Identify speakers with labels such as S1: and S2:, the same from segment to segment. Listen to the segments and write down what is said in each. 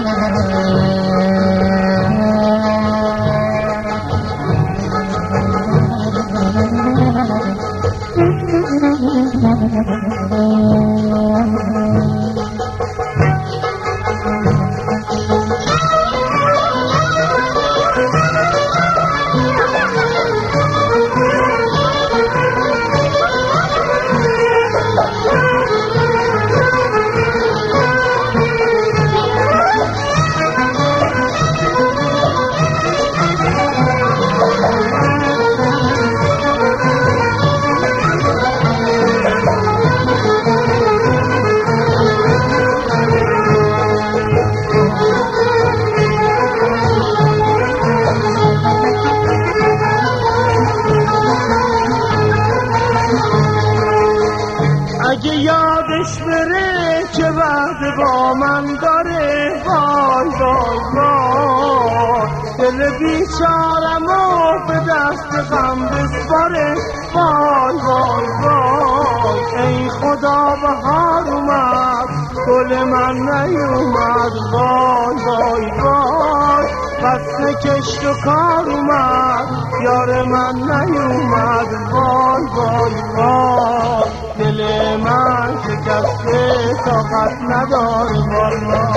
S1: اگه یادش بره که وعده با من داره، وای وای وای دل بیچارمو به دست غم بسپاره، وای وای وای ای خدا بهار اومد گل من نیومد، وای وای وای فصل کشت و کار اومد یار من نیومد، وای وای وای دل من شکسته طاقت نداره والا.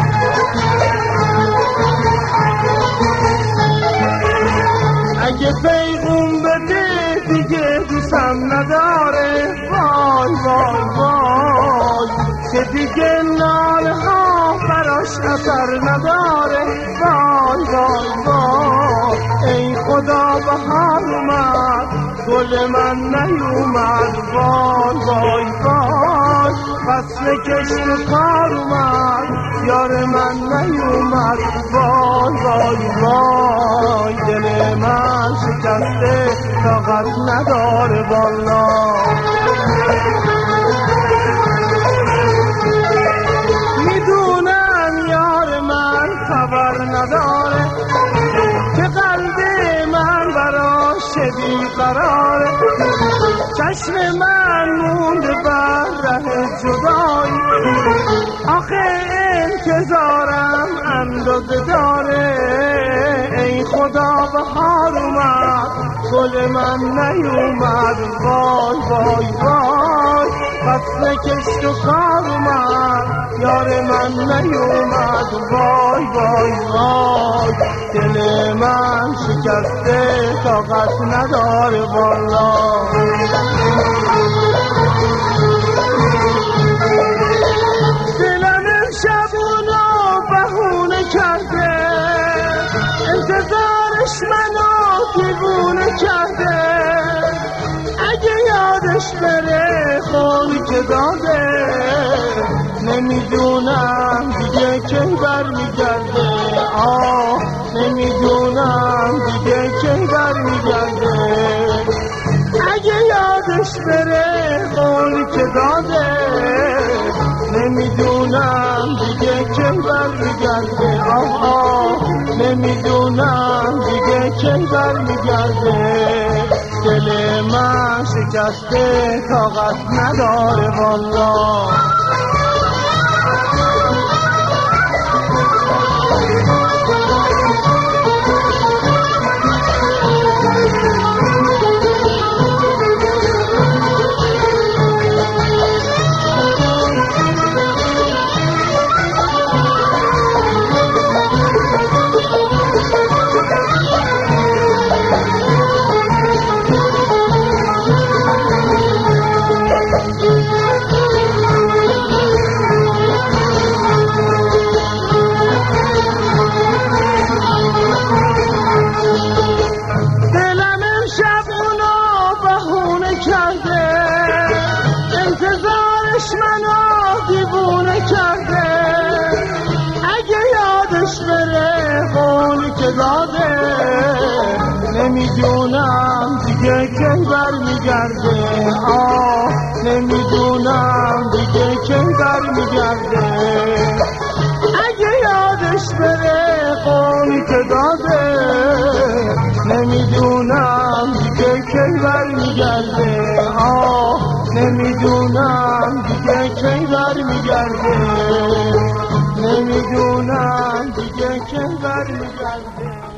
S1: اگه پیغون بده دیگه دوستم نداره، وای وای وای که دیگه ناله ها براش اثر نداره، وای وای وای ای خدا بهار اومد گل من نیومد، وای وای وای فصل کشت و کار اومد یار من نیومد، وای وای وای دل من شکسته طاقت نداره والا. میدونم یار من خبر نداره که قلب من براش بیقراره، چشم من مونده بر ره جدایی، آخه انتظارم اندازه داره، ای خدا بهار اومد گل من نیومد، وای وای وای فصل کشت و کار اومد یار من نیومد، وای وای وای دل من شکسته طاقت نداره والا. دلم امشب اونو بهونه کرده، انتظارش منو دیوونه کرده، اگه یادش بره خونی که داده، نمیدونم دیگه کی برمیگرده، آه نمیدونم دیگه کی برمیگرده، اگه یادش بره خونی که داده، نمیدونم دیگه کی برمیگرده، آه نمیدونم دیگه کی برمیگرده، دل من شکسته طاقت نداره والا. انتظارش منو دیوونه کرده، اگه یادش بره خونی که داده، نمیدونم دیگه کی برمیگرده، آه نمیدونم دیگه کی برمیگرده، اگه یادش بره خونی که داده، نمیدونم دیگه کی برمیگرده، آه نمیدونم دیگه کی برمیگرده، نمیدونم نمیدونم دیگه که برمیگرده.